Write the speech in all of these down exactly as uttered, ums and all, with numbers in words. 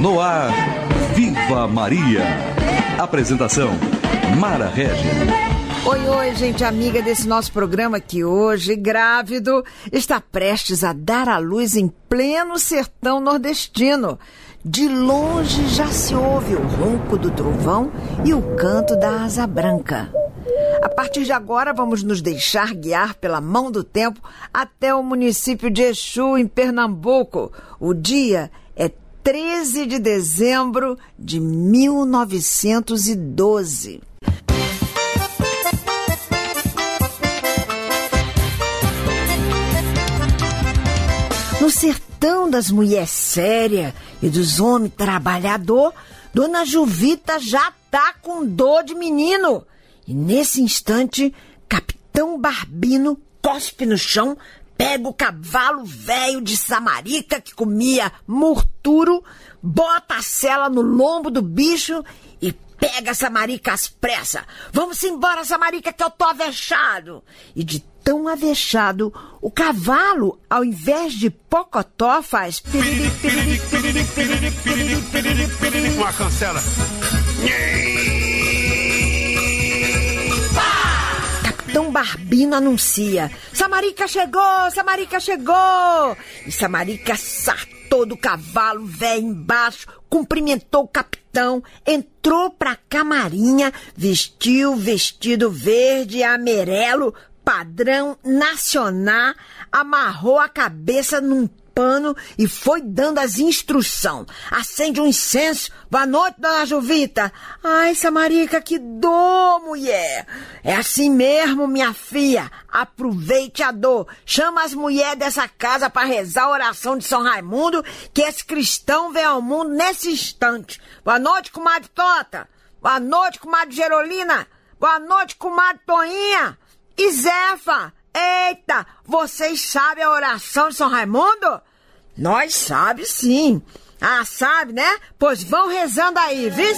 No ar, Viva Maria. Apresentação, Mara Régia. Oi, oi, gente amiga desse nosso programa que hoje, grávido, está prestes a dar à luz em pleno sertão nordestino. De longe já se ouve o ronco do trovão e o canto da asa branca. A partir de agora, vamos nos deixar guiar pela mão do tempo até o município de Exu, em Pernambuco. O dia é treze de dezembro de mil novecentos e doze. No sertão das mulheres sérias e dos homens trabalhador, Dona Juvita já tá com dor de menino. E nesse instante, Capitão Barbino cospe no chão, pega o cavalo velho de Samarica que comia murturo, bota a sela no lombo do bicho e pega a Samarica às pressas. Vamos embora, Samarica, que eu tô avexado. E de tão avexado, o cavalo, ao invés de pocotó, faz uma cancela. Capitão Barbino anuncia: Samarica chegou, Samarica chegou! E Samarica sartou do cavalo velho embaixo, cumprimentou o capitão, entrou pra camarinha, vestiu vestido verde e amarelo, padrão nacional, amarrou a cabeça num pano e foi dando as instruções. Acende um incenso. Boa noite, Dona Juvita. Ai, Samarica, que dor, mulher. É assim mesmo, minha filha. Aproveite a dor. Chama as mulheres dessa casa para rezar a oração de São Raimundo, que esse cristão vem ao mundo nesse instante. Boa noite, comadre Tota. Boa noite, comadre Gerolina. Boa noite, comadre Toinha. E Zefa. Eita, vocês sabem a oração de São Raimundo? Nós sabe sim. Ah, sabe, né? Pois vão rezando aí, viu?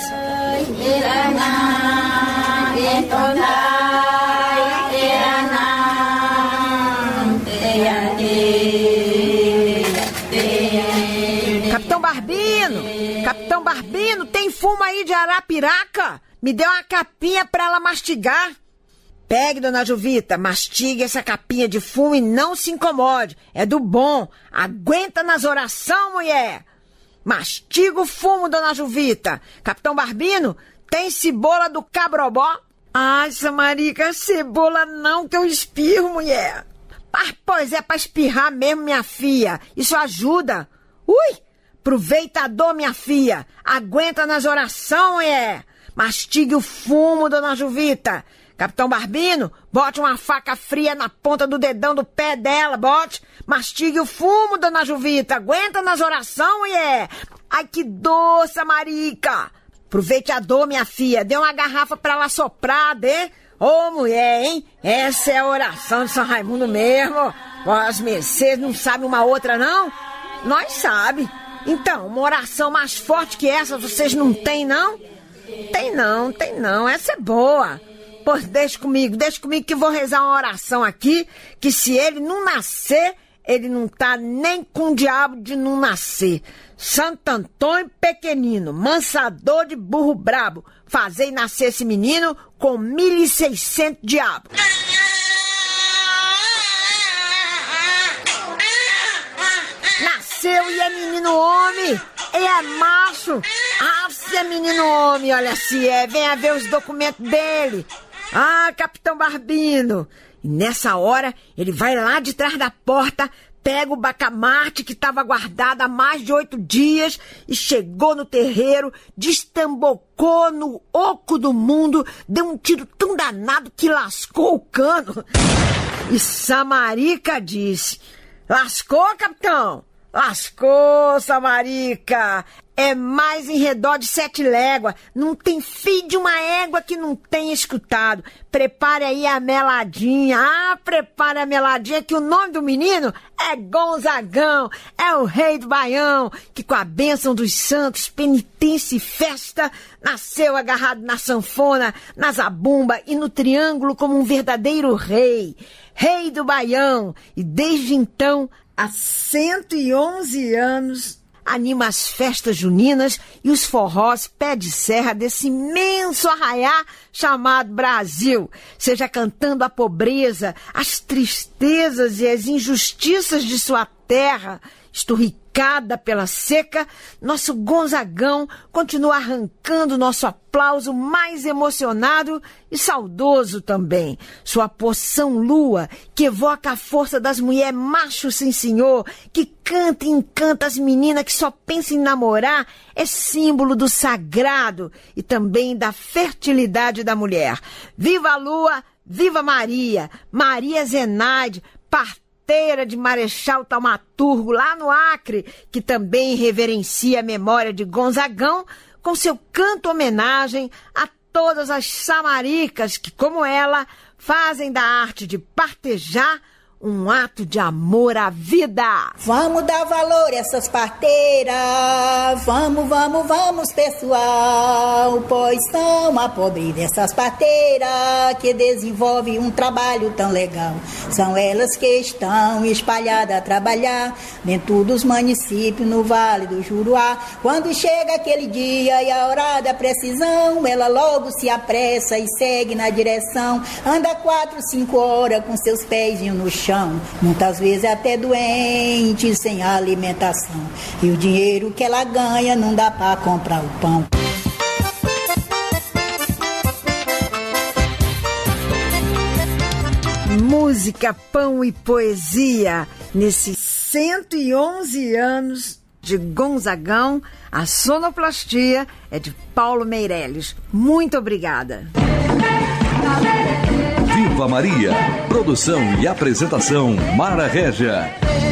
Capitão Barbino, Capitão Barbino, tem fumo aí de arapiraca? Me dê uma capinha pra ela mastigar. Pegue, Dona Juvita, mastigue essa capinha de fumo e não se incomode. É do bom. Aguenta nas orações, mulher. Mastiga o fumo, Dona Juvita. Capitão Barbino, tem cebola do cabrobó? Ai, Samarica, cebola não que eu espirro, mulher. Ah, pois é pra espirrar mesmo, minha filha. Isso ajuda. Ui, aproveita a dor, minha filha. Aguenta nas orações, mulher. Mastigue o fumo, Dona Juvita. Capitão Barbino, bote uma faca fria na ponta do dedão do pé dela, bote. Mastigue o fumo, Dona Juvita. Aguenta nas orações, mulher. Ai, que dor, Samarica. Aproveite a dor, minha filha. Dê uma garrafa pra ela soprar, dê. Ô, mulher, hein? Essa é a oração de São Raimundo mesmo. Vós, mercês, não sabem uma outra, não? Nós sabe. Então, uma oração mais forte que essa vocês não têm, não? Tem não, tem não. Essa é boa. Pois deixa comigo, deixa comigo que vou rezar uma oração aqui, que se ele não nascer, ele não tá nem com o diabo de não nascer. Santo Antônio pequenino, mansador de burro brabo, fazei nascer esse menino com mil e seiscentos diabos. Nasceu e é menino homem, e é macho. Ah, se é menino homem, olha se é, venha ver os documentos dele. Ah, Capitão Barbino. E nessa hora, ele vai lá de trás da porta, pega o bacamarte que estava guardado há mais de oito dias e chegou no terreiro, destambocou no oco do mundo, deu um tiro tão danado que lascou o cano. E Samarica disse: lascou, capitão? Lascou, Samarica. É mais em redor de sete léguas. Não tem filho de uma égua que não tenha escutado. Prepare aí a meladinha. Ah, prepare a meladinha, que o nome do menino é Gonzagão. É o rei do Baião, que com a bênção dos santos, penitência e festa, nasceu agarrado na sanfona, na zabumba e no triângulo como um verdadeiro rei. Rei do Baião. E desde então, há cento e onze anos, anima as festas juninas e os forrós pé de serra desse imenso arraiá chamado Brasil, seja cantando a pobreza, as tristezas e as injustiças de sua terra, esturricada pela seca, nosso Gonzagão continua arrancando nosso aplauso mais emocionado e saudoso também. Sua poção lua, que evoca a força das mulheres macho sim senhor, que canta e encanta as meninas que só pensam em namorar, é símbolo do sagrado e também da fertilidade da mulher. Viva a lua, viva Maria, Maria Zenaide, parteira de Marechal Taumaturgo, lá no Acre, que também reverencia a memória de Gonzagão com seu canto homenagem a todas as samaricas que, como ela, fazem da arte de partejar um ato de amor à vida. Vamos dar valor a essas parteiras, vamos, vamos, vamos, pessoal, pois são a pobre dessas parteiras que desenvolvem um trabalho tão legal. São elas que estão espalhadas a trabalhar dentro dos municípios no Vale do Juruá. Quando chega aquele dia e a hora da precisão, ela logo se apressa e segue na direção. Anda quatro, cinco horas com seus pezinhos no chão, muitas vezes até doente, sem alimentação. E o dinheiro que ela ganha não dá para comprar o pão. Música, pão e poesia. Nesses cento e onze anos de Gonzagão, a sonoplastia é de Paulo Meirelles. Muito obrigada. Viva Maria. Produção e apresentação Mara Régia.